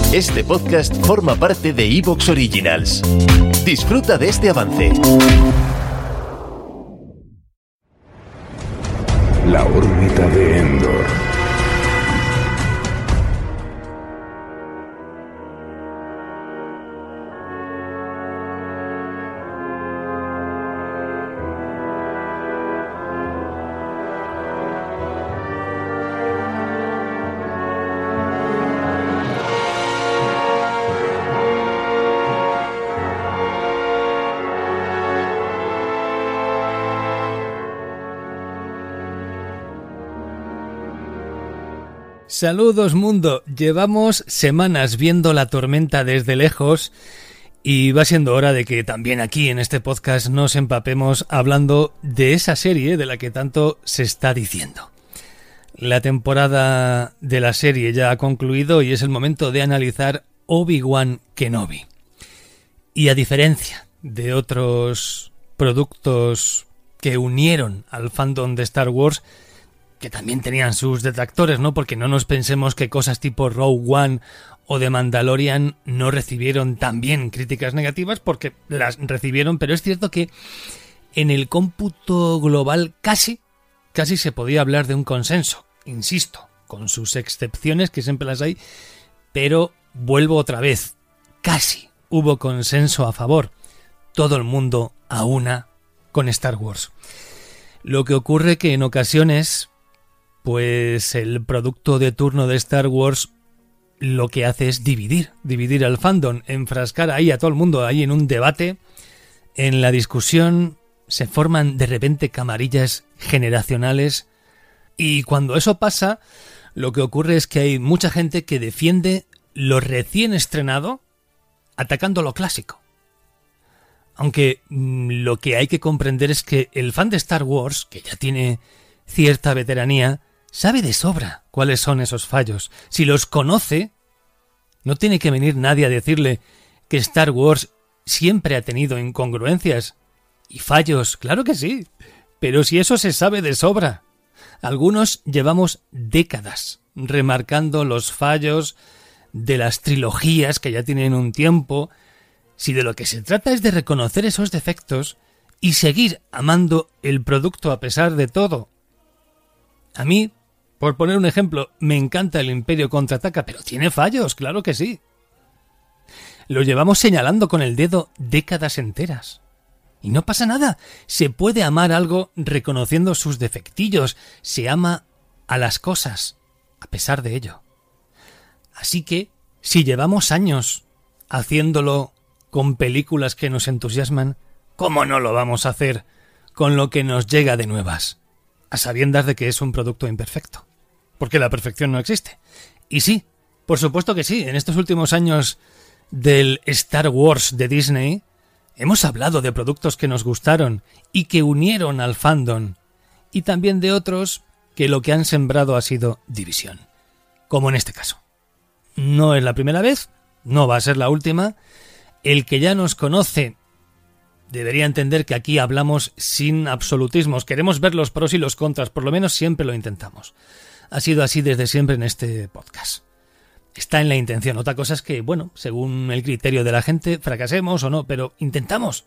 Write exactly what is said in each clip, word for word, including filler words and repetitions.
Este podcast forma parte de iVoox Originals. Disfruta de este avance. La órbita de Endor. Saludos mundo, llevamos semanas viendo la tormenta desde lejos y va siendo hora de que también aquí en este podcast nos empapemos hablando de esa serie de la que tanto se está diciendo. La temporada de la serie ya ha concluido y es el momento de analizar Obi-Wan Kenobi. Y a diferencia de otros productos que unieron al fandom de Star Wars, que también tenían sus detractores, ¿no? Porque no nos pensemos que cosas tipo Rogue One o The Mandalorian no recibieron también críticas negativas, porque las recibieron, pero es cierto que en el cómputo global casi, casi se podía hablar de un consenso, insisto, con sus excepciones, que siempre las hay, pero vuelvo otra vez, casi hubo consenso a favor, todo el mundo a una con Star Wars. Lo que ocurre que en ocasiones, pues el producto de turno de Star Wars lo que hace es dividir, dividir al fandom, enfrascar ahí a todo el mundo, ahí en un debate, en la discusión, se forman de repente camarillas generacionales y cuando eso pasa, lo que ocurre es que hay mucha gente que defiende lo recién estrenado atacando lo clásico. Aunque mmm, lo que hay que comprender es que el fan de Star Wars, que ya tiene cierta veteranía, sabe de sobra cuáles son esos fallos. Si los conoce, no tiene que venir nadie a decirle que Star Wars siempre ha tenido incongruencias y fallos, claro que sí, pero si eso se sabe de sobra. Algunos llevamos décadas remarcando los fallos de las trilogías que ya tienen un tiempo. Si de lo que se trata es de reconocer esos defectos y seguir amando el producto a pesar de todo. A mí, por poner un ejemplo, me encanta el Imperio Contraataca, pero tiene fallos, claro que sí. Lo llevamos señalando con el dedo décadas enteras. Y no pasa nada, se puede amar algo reconociendo sus defectillos, se ama a las cosas, a pesar de ello. Así que, si llevamos años haciéndolo con películas que nos entusiasman, ¿cómo no lo vamos a hacer con lo que nos llega de nuevas? A sabiendas de que es un producto imperfecto, porque la perfección no existe. Y sí, por supuesto que sí, en estos últimos años del Star Wars de Disney hemos hablado de productos que nos gustaron y que unieron al fandom, y también de otros que lo que han sembrado ha sido división, como en este caso. No es la primera vez, no va a ser la última. El que ya nos conoce debería entender que aquí hablamos sin absolutismos. Queremos ver los pros y los contras, por lo menos siempre lo intentamos. Ha sido así desde siempre en este podcast. Está en la intención. Otra cosa es que, bueno, según el criterio de la gente, fracasemos o no, pero intentamos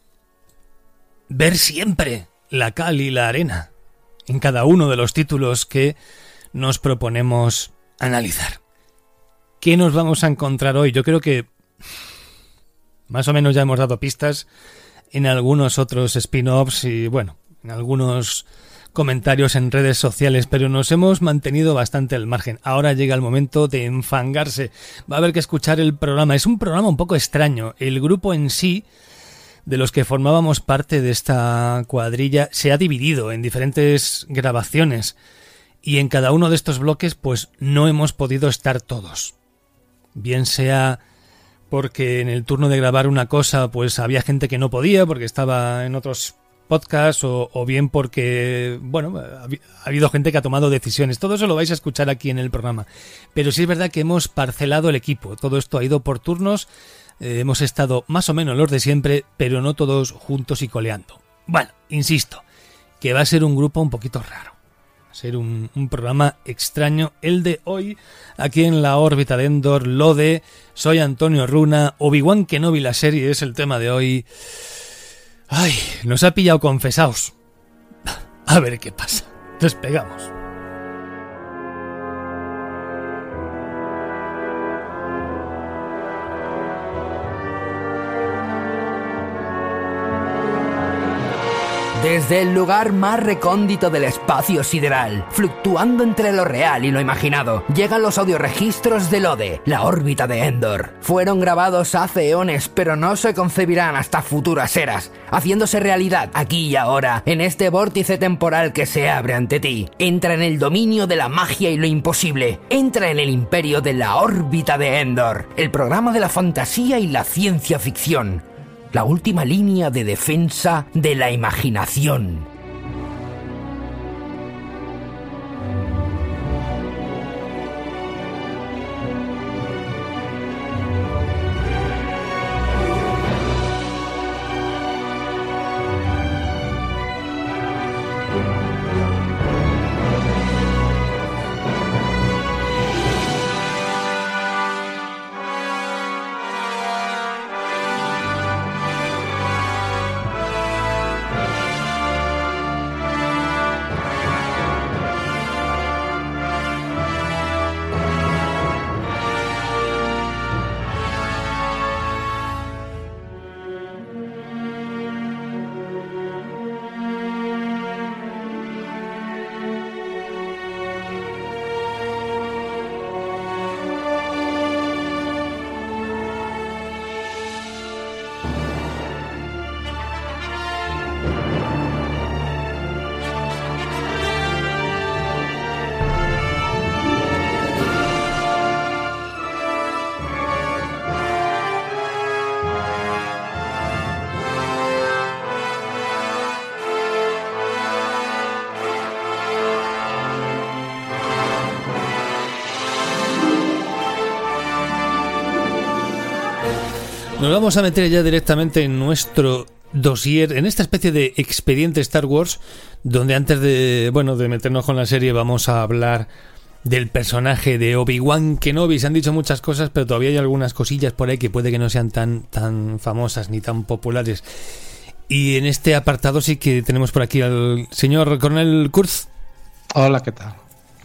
ver siempre la cal y la arena en cada uno de los títulos que nos proponemos analizar. ¿Qué nos vamos a encontrar hoy? Yo creo que más o menos ya hemos dado pistas en algunos otros spin-offs y, bueno, en algunos comentarios en redes sociales, pero nos hemos mantenido bastante al margen. Ahora llega el momento de enfangarse. Va a haber que escuchar el programa. Es un programa un poco extraño. El grupo en sí, de los que formábamos parte de esta cuadrilla, se ha dividido en diferentes grabaciones y en cada uno de estos bloques pues no hemos podido estar todos. Bien sea porque en el turno de grabar una cosa pues había gente que no podía porque estaba en otros podcasts o, o bien porque, bueno, ha, ha habido gente que ha tomado decisiones. Todo eso lo vais a escuchar aquí en el programa. Pero sí es verdad que hemos parcelado el equipo. Todo esto ha ido por turnos. Eh, hemos estado más o menos los de siempre, pero no todos juntos y coleando. Bueno, insisto, que va a ser un grupo un poquito raro. ser un, un programa extraño el de hoy, aquí en la órbita de Endor, Lode. Soy Antonio Runa, Obi-Wan Kenobi la serie es el tema de hoy. Ay, nos ha pillado confesaos. A ver qué pasa. Despegamos. Desde el lugar más recóndito del espacio sideral, fluctuando entre lo real y lo imaginado, llegan los audioregistros de Lode, la órbita de Endor. Fueron grabados hace eones, pero no se concebirán hasta futuras eras, haciéndose realidad aquí y ahora, en este vórtice temporal que se abre ante ti. Entra en el dominio de la magia y lo imposible. Entra en el imperio de la órbita de Endor, el programa de la fantasía y la ciencia ficción. La última línea de defensa de la imaginación. Nos vamos a meter ya directamente en nuestro dossier, en esta especie de expediente Star Wars, donde antes de, bueno, de meternos con la serie vamos a hablar del personaje de Obi-Wan Kenobi. Se han dicho muchas cosas, pero todavía hay algunas cosillas por ahí que puede que no sean tan, tan famosas ni tan populares. Y en este apartado sí que tenemos por aquí al señor Coronel Kurz. Hola, ¿qué tal?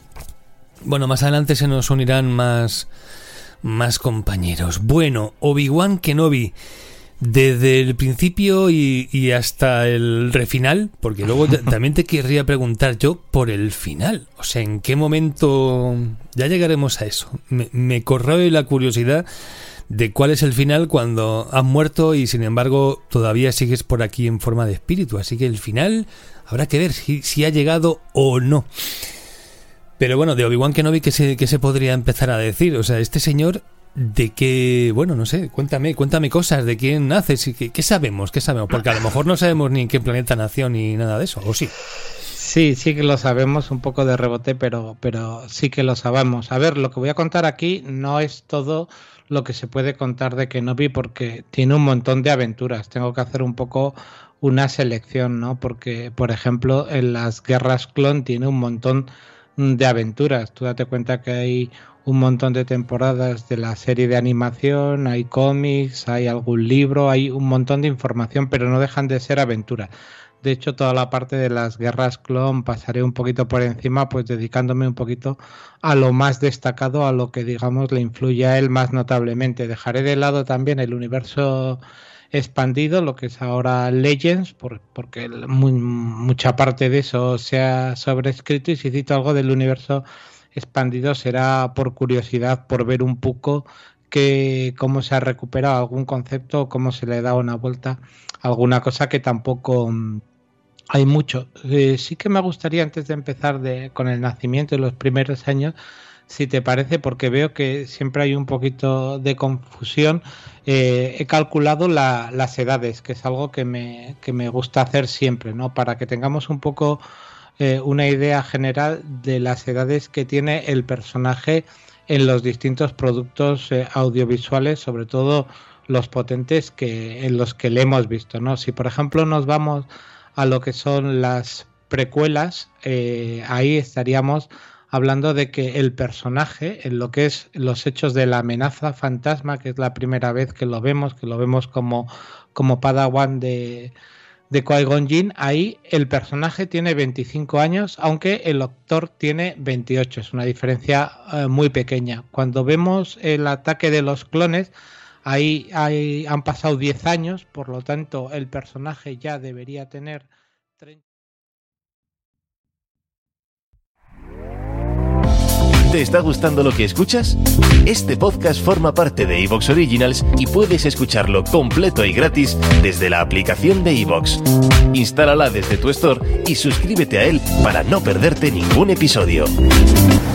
Bueno, más adelante se nos unirán más... Más compañeros. Bueno, Obi-Wan Kenobi, desde el principio y, y hasta el refinal, porque luego t- también te querría preguntar yo por el final. O sea, ¿en qué momento? Ya llegaremos a eso. Me, me corroe la curiosidad de cuál es el final cuando has muerto y sin embargo todavía sigues por aquí en forma de espíritu. Así que el final habrá que ver si, si ha llegado o no. Pero bueno, de Obi-Wan Kenobi, ¿qué se, qué se podría empezar a decir? O sea, este señor, ¿de qué? Bueno, no sé, cuéntame, cuéntame cosas, ¿de quién nace? ¿Qué, qué sabemos? ¿Qué sabemos? Porque a lo mejor no sabemos ni en qué planeta nació ni nada de eso, ¿o sí? Sí, sí que lo sabemos, un poco de rebote, pero, pero sí que lo sabemos. A ver, lo que voy a contar aquí no es todo lo que se puede contar de Kenobi porque tiene un montón de aventuras. Tengo que hacer un poco una selección, ¿no? Porque, por ejemplo, en las guerras clon tiene un montón de aventuras. Tú date cuenta que hay un montón de temporadas de la serie de animación, hay cómics, hay algún libro, hay un montón de información, pero no dejan de ser aventuras. De hecho, toda la parte de las guerras clon pasaré un poquito por encima, pues dedicándome un poquito a lo más destacado, a lo que digamos le influye a él más notablemente. Dejaré de lado también el universo expandido, lo que es ahora Legends, por, porque muy, mucha parte de eso se ha sobrescrito, y si cito algo del universo expandido será por curiosidad, por ver un poco que cómo se ha recuperado algún concepto, cómo se le da una vuelta a alguna cosa que tampoco hay mucho. Eh, sí que me gustaría, antes de empezar de, con el nacimiento de los primeros años, si te parece, porque veo que siempre hay un poquito de confusión, eh, he calculado la, las edades, que es algo que me, que me gusta hacer siempre, ¿no? Para que tengamos un poco eh, una idea general de las edades que tiene el personaje en los distintos productos eh, audiovisuales, sobre todo los potentes que en los que le hemos visto, ¿no? Si por ejemplo nos vamos a lo que son las precuelas, eh, ahí estaríamos hablando de que el personaje, en lo que es los hechos de la amenaza fantasma, que es la primera vez que lo vemos, que lo vemos como, como Padawan de, de Qui-Gon Jinn, ahí el personaje tiene veinticinco años, aunque el actor tiene veintiocho, es una diferencia eh, muy pequeña. Cuando vemos el ataque de los clones, ahí, ahí han pasado diez años, por lo tanto el personaje ya debería tener treinta. ¿Te está gustando lo que escuchas? Este podcast forma parte de iVoox Originals y puedes escucharlo completo y gratis desde la aplicación de iVoox. Instálala desde tu store y suscríbete a él para no perderte ningún episodio.